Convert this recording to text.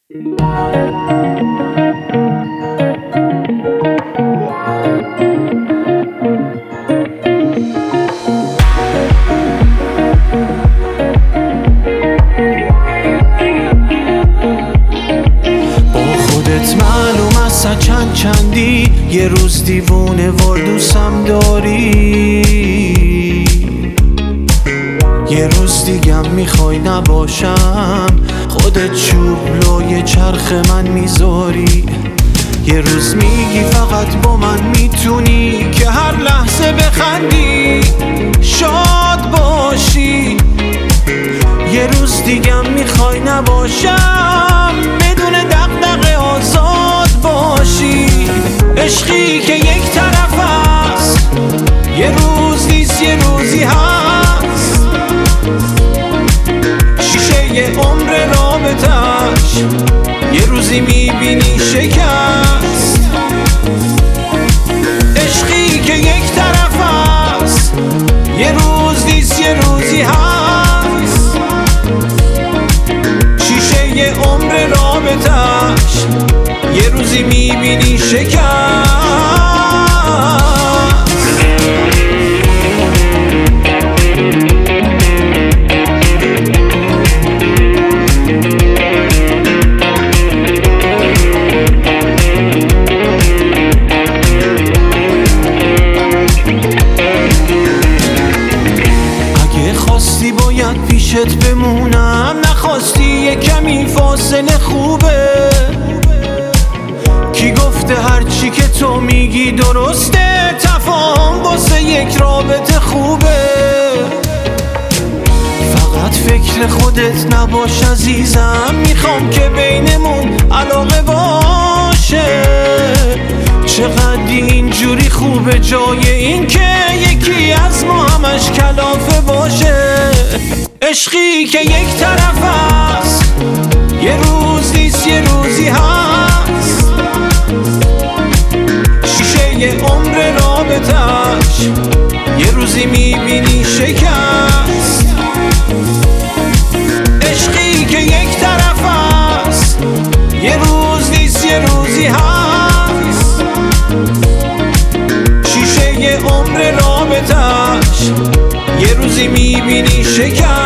معلوم است چندی یه روز دیوونه وار دوستم داری، یه روز دیگم میخوای نباشم، خودت چوب لوی چرخ من میذاری. یه روز میگی فقط با من میتونی که هر لحظه بخندی شاد باشی، یه روز دیگم میخوای نباشم بدون دغدغه آزاد باشی. عشقی که یک طرف است، یه روز نیست یه روزی هست، شیشه عمر رابطش یه روزی میبینی شکست. عشقی که یک طرف است، یه روز نیست یه روزی هست، شیشه عمر رابطش یه روزی میبینی شکست. اگه خواستی باید پیشت بمونم، نخواستی یه کمی فاصله خوبه. کی گفته هرچی که تو میگی درسته، تفاهم واسه یک رابطه خوبه. فقط فکر خودت نباش عزیزم، میخوام که بینمون علاقه باشه. چقدر اینجوری خوبه جای این که یکی از ما همش کلافه باشه. عشقی که یک طرف است، یه روز نیست یه روزی هست، شیشه عمر رابطش یه روزی میبینی شکست. عشقی که یک طرف است، یه روز نیست یه روزی هست، شیشه عمر رابطش یه روزی میبینی شکست.